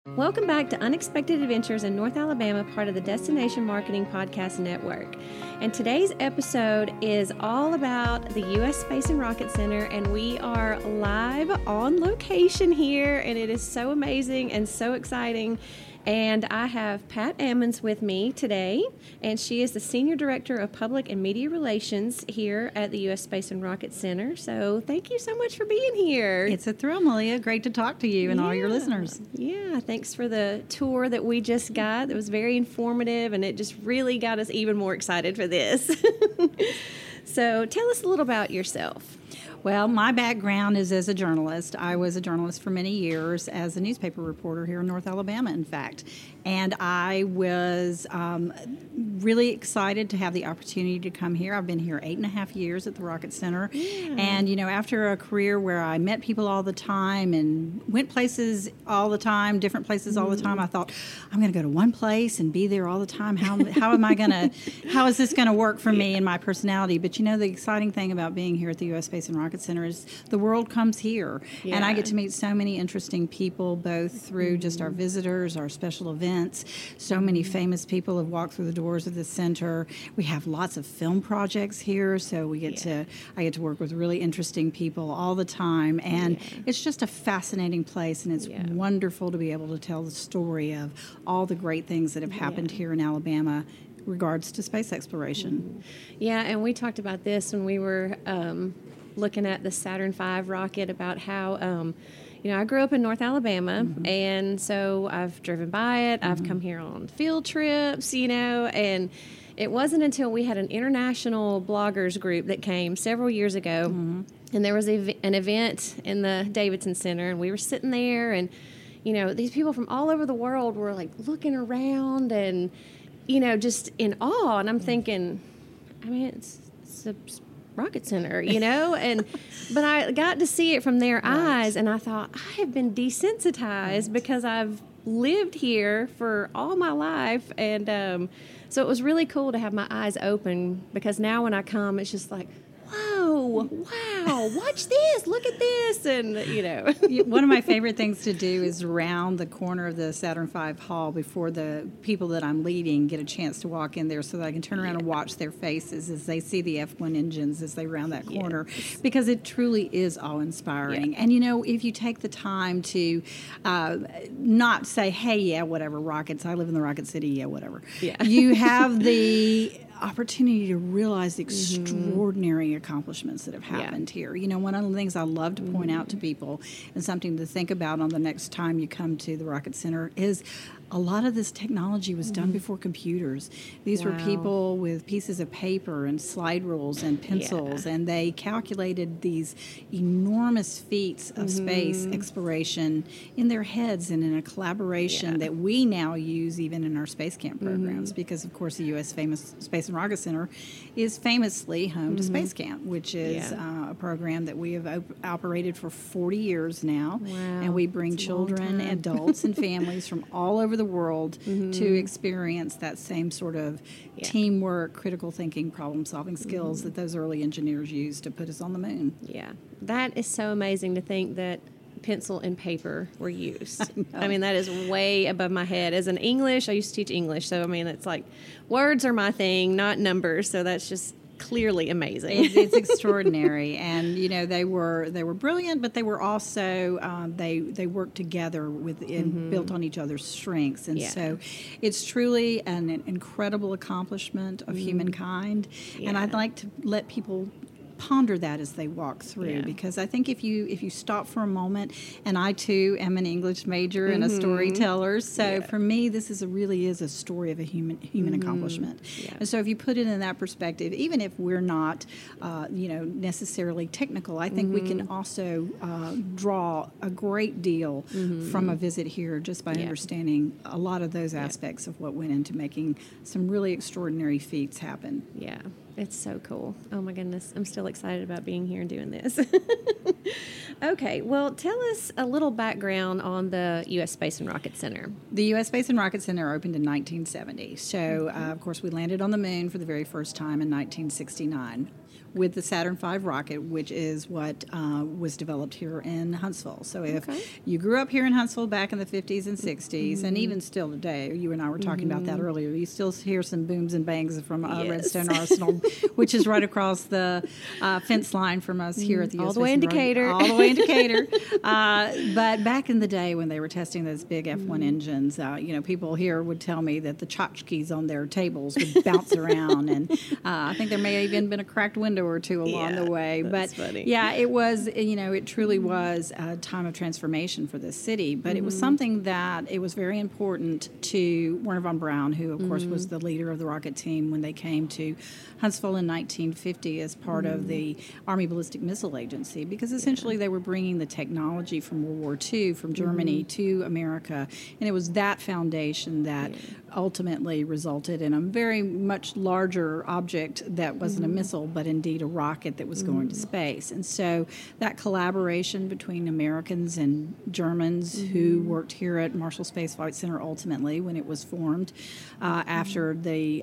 Welcome back to Unexpected Adventures in North Alabama, part of the Destination Marketing Podcast Network. And today's episode is all about the U.S. Space and Rocket Center, and we are live on location here, and it is so amazing and so exciting. And I have Pat Ammons with me today, and she is the Senior Director of Public and Media Relations here at the U.S. Space and Rocket Center. So thank you so much for being here. It's a thrill, Malia. Great to talk to you and all your listeners. Yeah, thanks for the tour that we just got. It was very informative, and it just really got us even more excited for this. So tell us a little about yourself. Well, my background is as a journalist. I was a journalist for many years as a newspaper reporter here in North Alabama, in fact. And I was really excited to have the opportunity to come here. I've been here 8.5 years at the Rocket Center. Yeah. And, you know, after a career where I met people all the time and went places all the time, different places all the time, I thought, I'm going to go to one place and be there all the time. How is this going to work for me and my personality? But, you know, the exciting thing about being here at the U.S. Space and Rocket Center is the world comes here. Yeah. And I get to meet so many interesting people, both through just our visitors, our special events. So many famous people have walked through the doors of the center. We have lots of film projects here, so I get to work with really interesting people all the time. And it's just a fascinating place, and it's wonderful to be able to tell the story of all the great things that have happened here in Alabama regards to space exploration. Yeah, and we talked about this when we were looking at the Saturn V rocket, about how I grew up in North Alabama, and so I've driven by it. I've come here on field trips, and it wasn't until we had an international bloggers group that came several years ago, and there was an event in the Davidson Center, and we were sitting there, and, these people from all over the world were, like, looking around and, just in awe, and I'm thinking, it's a Rocket Center, but I got to see it from their eyes, and I thought, I have been desensitized because I've lived here for all my life, and so it was really cool to have my eyes open, because now when I come, it's just like, whoa, wow, watch this, look at this, and, One of my favorite things to do is round the corner of the Saturn V hall before the people that I'm leading get a chance to walk in there, so that I can turn around and watch their faces as they see the F1 engines as they round that corner, because it truly is awe-inspiring. And, if you take the time to not say, hey, whatever, rockets, I live in the Rocket City, whatever. Yeah. You have the opportunity to realize the extraordinary accomplishments that have happened here. One of the things I love to point out to people, and something to think about on the next time you come to the Rocket Center, is a lot of this technology was done before computers. These were people with pieces of paper and slide rules and pencils, and they calculated these enormous feats of space exploration in their heads and in a collaboration that we now use even in our space camp programs, because, of course, the U.S. famous Space and Rocket Center is famously home to Space Camp, which is a program that we have operated for 40 years now, and we bring children, adults, and families from all over the world to experience that same sort of teamwork, critical thinking, problem-solving skills that those early engineers used to put us on the moon. Yeah, that is so amazing to think that pencil and paper were used. I mean, that is way above my head. As an English, I used to teach English, so it's like words are my thing, not numbers, so that's just clearly amazing. It's extraordinary, and they were brilliant, but they were also they worked together built on each other's strengths, and so it's truly an incredible accomplishment of humankind. And I'd like to let people ponder that as they walk through, because I think if you stop for a moment, and I too am an English major and a storyteller, so for me this really is a story of a human accomplishment. And so if you put it in that perspective, even if we're not necessarily technical, I think we can also draw a great deal from a visit here, just by understanding a lot of those aspects of what went into making some really extraordinary feats happen. Yeah. It's so cool. Oh, my goodness. I'm still excited about being here and doing this. Okay. Well, tell us a little background on the U.S. Space and Rocket Center. The U.S. Space and Rocket Center opened in 1970. So, of course, we landed on the moon for the very first time in 1969. with the Saturn V rocket, which is what was developed here in Huntsville. So if you grew up here in Huntsville back in the 50s and 60s, and even still today, you and I were talking about that earlier, you still hear some booms and bangs from Redstone Arsenal, which is right across the fence line from us here at the all the way in Decatur. All the way in Decatur. But back in the day when they were testing those big F1 engines, people here would tell me that the tchotchkes on their tables would bounce around, and I think there may have even been a cracked window or two along the way. That's But funny. yeah, it was, it truly was a time of transformation for this city. But it was something that it was very important to Werner von Braun, who, of course, was the leader of the rocket team when they came to Huntsville in 1950 as part of the Army Ballistic Missile Agency, because essentially they were bringing the technology from World War II, from Germany to America. And it was that foundation that ultimately resulted in a very much larger object that wasn't a missile, but indeed a rocket that was going to space. And so that collaboration between Americans and Germans who worked here at Marshall Space Flight Center ultimately when it was formed after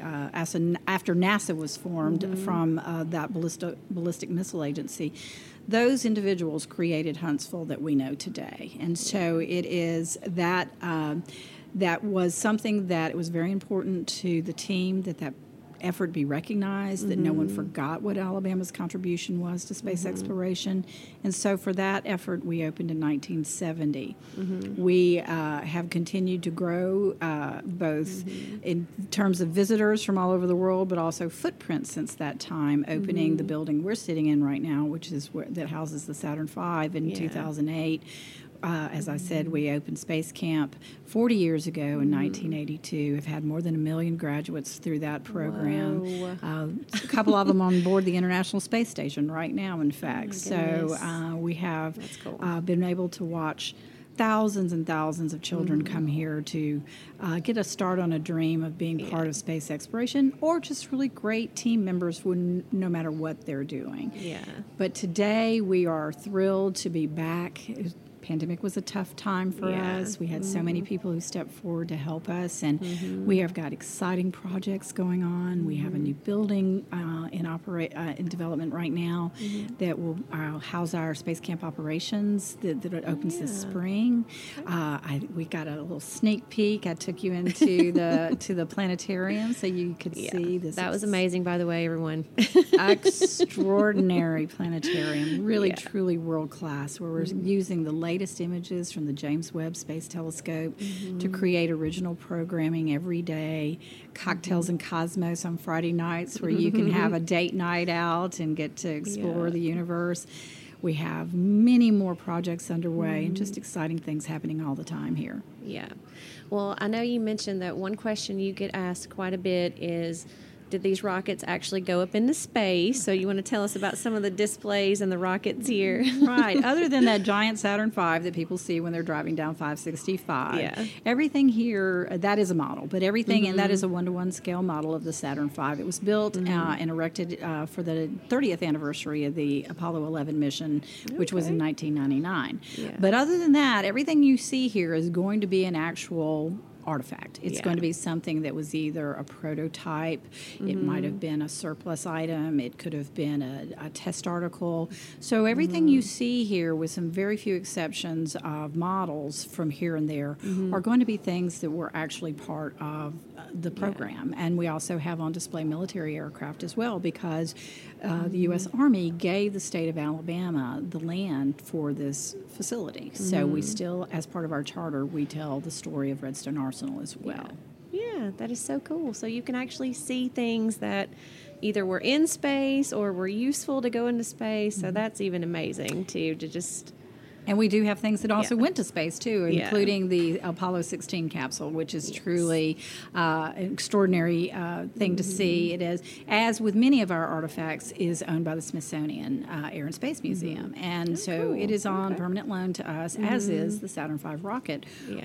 NASA was formed from that ballistic missile agency, those individuals created Huntsville that we know today. And so it is that that was something that it was very important to the team that effort be recognized, that no one forgot what Alabama's contribution was to space exploration. And so for that effort, we opened in 1970. We have continued to grow both in terms of visitors from all over the world, but also footprint since that time, opening the building we're sitting in right now, which is that houses the Saturn V in 2008. As I said, we opened Space Camp 40 years ago in 1982. We've had more than 1 million graduates through that program. A couple of them on board the International Space Station right now, in fact. So we have been able to watch thousands and thousands of children come here to get a start on a dream of being part of space exploration, or just really great team members no matter what they're doing. But today we are thrilled to be back. Pandemic was a tough time for us. We had so many people who stepped forward to help us, and we have got exciting projects going on. We have a new building in development right now that will house our Space Camp operations that opens this spring. We got a little sneak peek. I took you into the planetarium so you could see this. That was amazing, by the way, everyone. Extraordinary planetarium, really truly world class, where we're using the latest images from the James Webb Space Telescope to create original programming every day. Cocktails and Cosmos on Friday nights, where you can have a date night out and get to explore the universe. We have many more projects underway and just exciting things happening all the time here. Yeah. Well, I know you mentioned that one question you get asked quite a bit is, did these rockets actually go up into space? So you want to tell us about some of the displays and the rockets here? Right. Other than that giant Saturn V that people see when they're driving down 565, everything here, that is a model, but everything, and that is a 1-to-1 scale model of the Saturn V. It was built and erected for the 30th anniversary of the Apollo 11 mission, which was in 1999. But other than that, everything you see here is going to be an actual artifact. It's going to be something that was either a prototype, it might have been a surplus item, it could have been a test article. So everything you see here, with some very few exceptions of models from here and there, are going to be things that were actually part of the program. And we also have on display military aircraft as well, because the U.S. Army gave the state of Alabama the land for this facility. So we still, as part of our charter, we tell the story of Redstone Arsenal as well. Yeah, that is so cool. So you can actually see things that either were in space or were useful to go into space. So that's even amazing, too, to just... And we do have things that also went to space, too, including the Apollo 16 capsule, which is truly an extraordinary thing to see. It is, as with many of our artifacts, is owned by the Smithsonian Air and Space Museum. And so it is on permanent loan to us, as is the Saturn V rocket,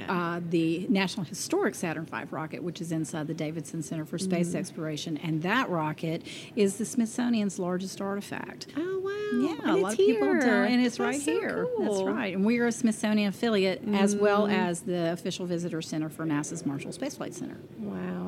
the National Historic Saturn V rocket, which is inside the Davidson Center for Space Exploration. And that rocket is the Smithsonian's largest artifact. Oh, wow. Yeah, and a lot of people don't, and it's right so here. Cool. That's right. And we are a Smithsonian affiliate as well as the official visitor center for NASA's Marshall Space Flight Center. Wow.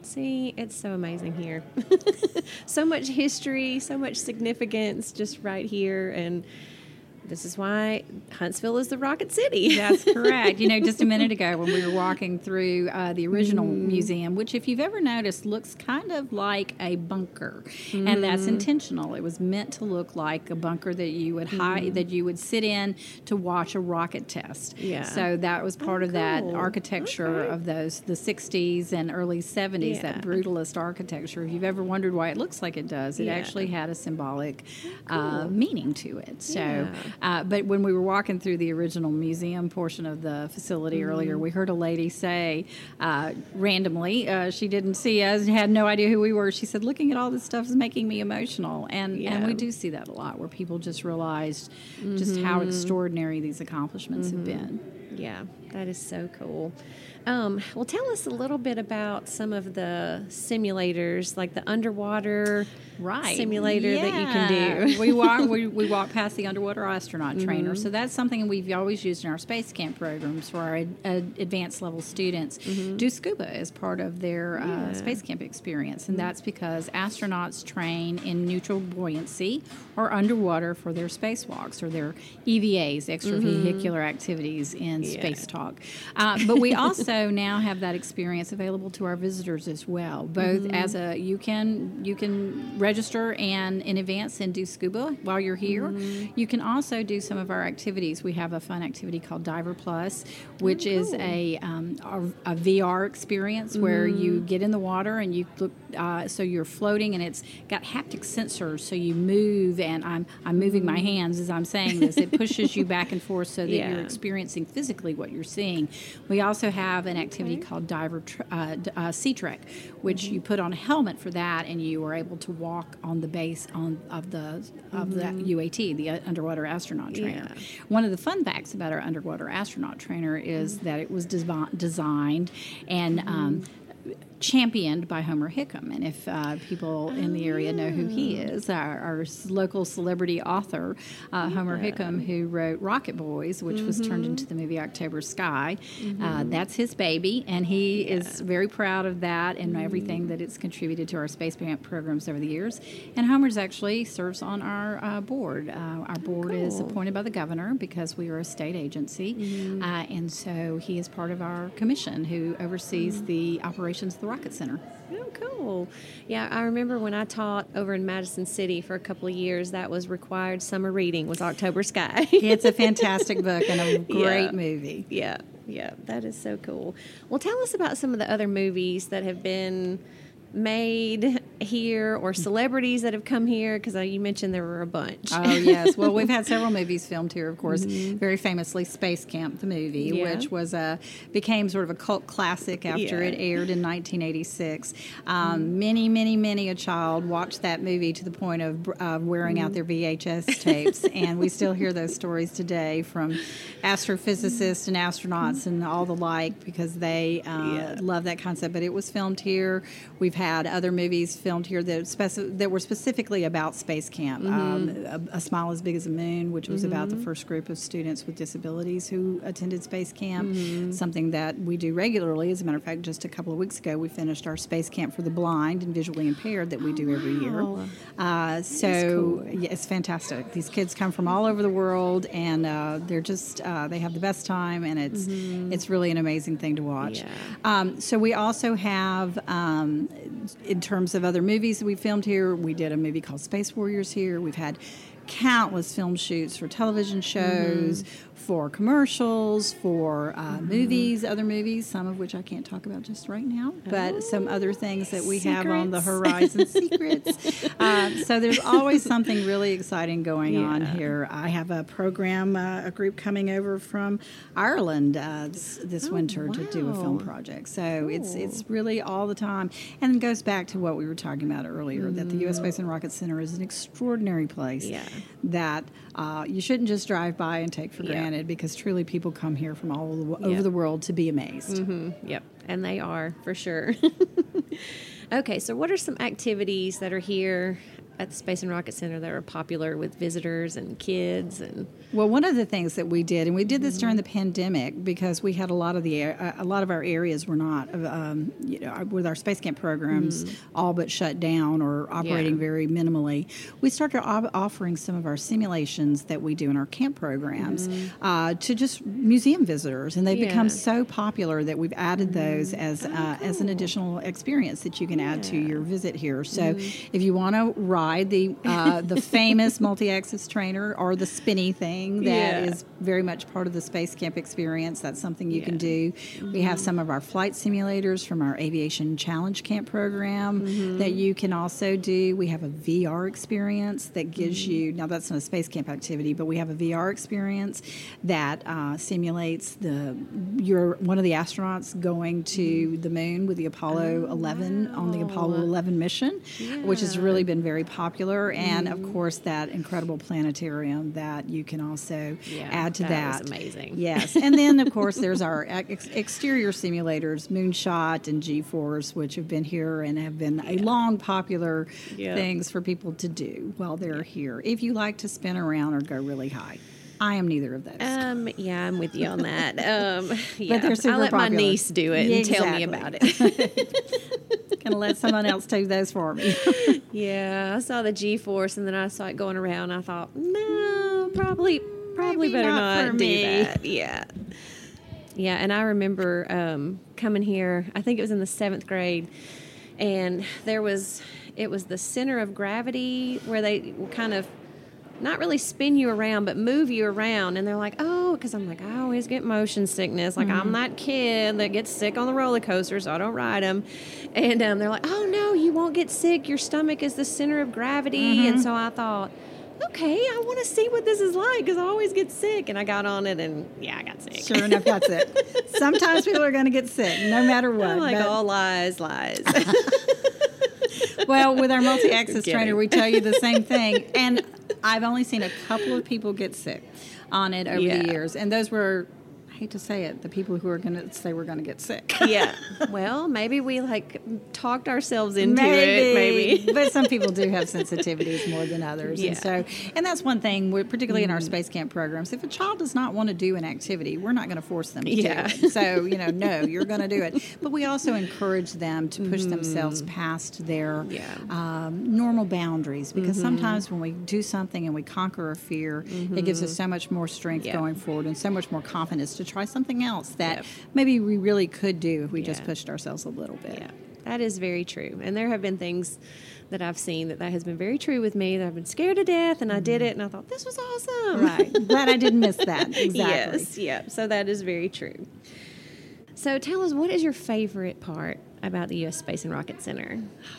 See, it's so amazing here. So much history, so much significance just right here. And this is why Huntsville is the Rocket City. That's correct. Just a minute ago when we were walking through the original museum, which, if you've ever noticed, looks kind of like a bunker, and that's intentional. It was meant to look like a bunker that you would that you would sit in to watch a rocket test. Yeah. So that was part of that cool. architecture of the 60s and early 70s, that brutalist architecture. If you've ever wondered why it looks like it does, it actually had a symbolic meaning to it. So. But when we were walking through the original museum portion of the facility earlier, we heard a lady say, randomly, she didn't see us, had no idea who we were. She said, looking at all this stuff is making me emotional. And we do see that a lot, where people just realized just how extraordinary these accomplishments have been. Yeah, that is so cool. Well, tell us a little bit about some of the simulators, like the underwater simulator that you can do. we walk past the underwater astronaut trainer, so that's something we've always used in our space camp programs for our advanced level students. Do scuba as part of their space camp experience, and that's because astronauts train in neutral buoyancy or underwater for their spacewalks or their EVAs, extravehicular activities in space talk. But we also now have that experience available to our visitors as well. Both as you can register and in advance and do scuba while you're here. You can also do some of our activities. We have a fun activity called Diver Plus, which is a VR experience where you get in the water and you look. So you're floating, and it's got haptic sensors. So you move, and I'm moving my hands as I'm saying this. It pushes you back and forth so that you're experiencing physically what you're seeing. We also have an activity called Sea Trek, which you put on a helmet for that, and you are able to walk on the base of the UAT, the underwater astronaut trainer. One of the fun facts about our underwater astronaut trainer is that it was designed and championed by Homer Hickam. And if people in the area know who he is, our local celebrity author, Homer Hickam, who wrote Rocket Boys, which was turned into the movie October Sky. That's his baby, and he is very proud of that and everything that it's contributed to our space camp programs over the years. And Homer's actually serves on our board. Our board is appointed by the governor because we are a state agency, and so he is part of our commission who oversees the operations of the Rocket Center. Oh, cool. Yeah, I remember when I taught over in Madison City for a couple of years, that was required summer reading was October Sky. It's a fantastic book and a great movie. Yeah, that is so cool. Well, tell us about some of the other movies that have been made here or celebrities that have come here, because you mentioned there were a bunch. Oh, yes. Well, we've had several movies filmed here, of course. Very famously, Space Camp, the movie, which was became sort of a cult classic after it aired in 1986. Many a child watched that movie to the point of wearing out their VHS tapes, and we still hear those stories today from astrophysicists and astronauts and all the like, because they love that concept. But it was filmed here. We've had other movies filmed here that were specifically about Space Camp. A Smile as Big as a Moon, which was about the first group of students with disabilities who attended Space Camp, something that we do regularly. As a matter of fact, just a couple of weeks ago, we finished our Space Camp for the blind and visually impaired that we do every year. It's fantastic. These kids come from all over the world, and they're just they have the best time, and it's really an amazing thing to watch. So we also have, in terms of other movies that we filmed here, we did a movie called Space Warriors here. We've had countless film shoots for television shows, for commercials, for movies, other movies, some of which I can't talk about just right now, but some other things that we have on the horizon, secrets. So there's always something really exciting going on here. I have a program, a group coming over from Ireland this winter to do a film project. So it's really all the time. And it goes back to what we were talking about earlier, that the U.S. Space and Rocket Center is an extraordinary place that you shouldn't just drive by and take for granted, because truly people come here from all over the world to be amazed. Yep, and they are, for sure. Okay, so what are some activities that are here at the Space and Rocket Center that are popular with visitors and kids? And Well, one of the things that we did, and we did this during the pandemic because we had a lot of our areas were not, with our space camp programs all but shut down or operating very minimally. We started offering some of our simulations that we do in our camp programs to just museum visitors, and they've become so popular that we've added those as an additional experience that you can add to your visit here. So, if you want to ride the famous multi-axis trainer or the spinny thing that is very much part of the space camp experience, that's something you can do. We have some of our flight simulators from our Aviation Challenge Camp program that you can also do. We have a VR experience that gives you, now that's not a space camp activity, but we have a VR experience that simulates one of the astronauts going to the moon with the Apollo 11 on the Apollo 11 mission, which has really been very popular. And of course, that incredible planetarium that you can also add to that. That was amazing. Yes. And then, of course, there's our exterior simulators, Moonshot and G-Force, which have been here and have been a long popular things for people to do while they're here. If you like to spin around or go really high. I am neither of those. Yeah, I'm with you on that. But they're super I'll let my popular. niece do it and tell me about it. Gonna let someone else do those for me. Yeah, I saw the G-Force and then I saw it going around. And I thought, no, probably Maybe better not for not do me. that. Yeah. Yeah, and I remember coming here, I think it was in the 7th grade, and it was the center of gravity where they kind of not really spin you around, but move you around. And they're like, oh, because I'm like, I always get motion sickness. Like, I'm that kid that gets sick on the roller coaster, so I don't ride them. And they're like, oh, no, you won't get sick. Your stomach is the center of gravity. And so I thought, okay, I want to see what this is like because I always get sick. And I got on it, and I got sick. Sure enough, that's it. Sometimes people are going to get sick, no matter what. I'm like, but- all lies. Well, with our multi-axis Kidding. trainer, we tell you the same thing. And I've only seen a couple of people get sick on it over the years. And those were, I hate to say it, the people who are going to say we're going to get sick. Yeah. Well, maybe we talked ourselves into it. Maybe. But some people do have sensitivities more than others. Yeah. And that's one thing, particularly in our space camp programs. If a child does not want to do an activity, we're not going to force them to do it. So, no, you're going to do it. But we also encourage them to push themselves past their normal boundaries, because sometimes when we do something and we conquer a fear, it gives us so much more strength going forward and so much more confidence to try something else that maybe we really could do if we just pushed ourselves a little bit. Yeah, that is very true. And there have been things that I've seen that has been very true with me, that I've been scared to death, and I did it, and I thought, this was awesome. Right. Glad I didn't miss that. Exactly. Yes, yeah. So that is very true. So tell us, what is your favorite part about the U.S. Space and Rocket Center?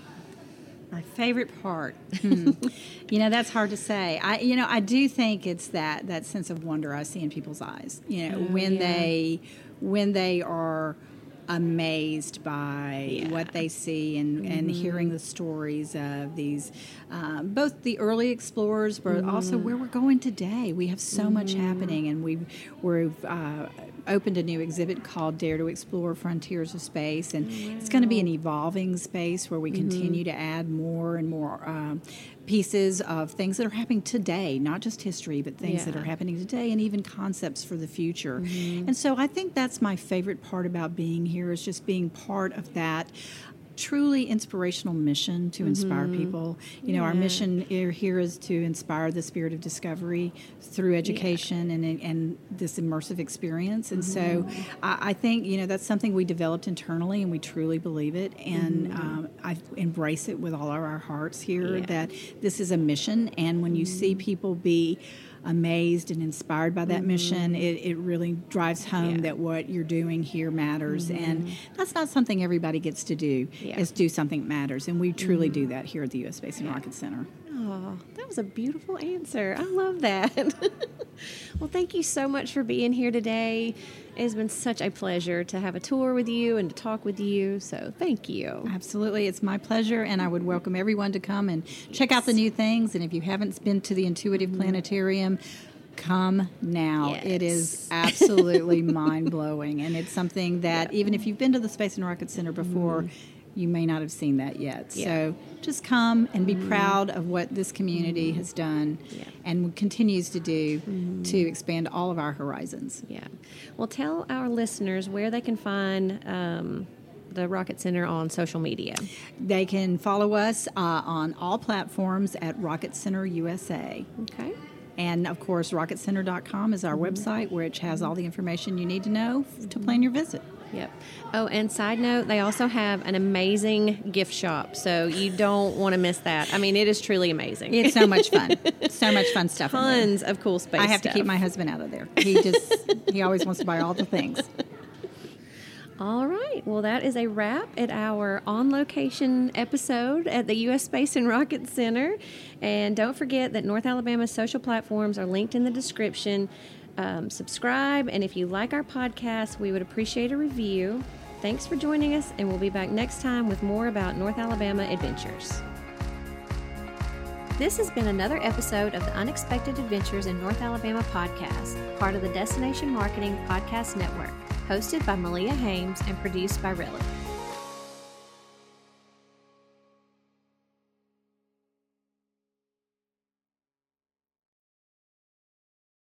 My favorite part, that's hard to say. I do think it's that sense of wonder I see in people's eyes. When they are amazed by what they see and hearing the stories of these, both the early explorers, but also where we're going today. We have so much happening, and we've opened a new exhibit called Dare to Explore Frontiers of Space, and it's going to be an evolving space where we continue to add more and more pieces of things that are happening today, not just history, but things that are happening today, and even concepts for the future. And so I think that's my favorite part about being here, is just being part of that truly inspirational mission to inspire people. Our mission here is to inspire the spirit of discovery through education and this immersive experience. And so I think, that's something we developed internally, and we truly believe it. And I embrace it with all of our hearts here, that this is a mission. And when you see people be amazed and inspired by that mission, it really drives home that what you're doing here matters. And that's not something everybody gets to do, is do something that matters. And we truly do that here at the U.S. Space and Rocket Center. Oh, that was a beautiful answer. I love that. Well, thank you so much for being here today. It's been such a pleasure to have a tour with you and to talk with you. So thank you. Absolutely. It's my pleasure. And I would welcome everyone to come and check out the new things. And if you haven't been to the Intuitive Planetarium, come now. Yes. It is absolutely mind-blowing. And it's something that even if you've been to the Space and Rocket Center before, you may not have seen that yet. Yeah. So just come and be proud of what this community has done and continues to do to expand all of our horizons. Yeah. Well, tell our listeners where they can find the Rocket Center on social media. They can follow us on all platforms at Rocket Center USA. Okay. And, of course, rocketcenter.com is our website, which has all the information you need to know to plan your visit. Yep. Oh, and side note, they also have an amazing gift shop, so you don't want to miss that. I mean, it is truly amazing. It's so much fun. So much fun stuff. Tons of cool space I have stuff. to keep my husband out of there. He always wants to buy all the things. All right. Well, that is a wrap at our on-location episode at the U.S. Space and Rocket Center. And don't forget that North Alabama's social platforms are linked in the description. Subscribe, and if you like our podcast, we would appreciate a review. Thanks for joining us, and we'll be back next time with more about North Alabama adventures. This has been another episode of the Unexpected Adventures in North Alabama podcast, part of the Destination Marketing Podcast Network, hosted by Malia Hames and produced by Relly.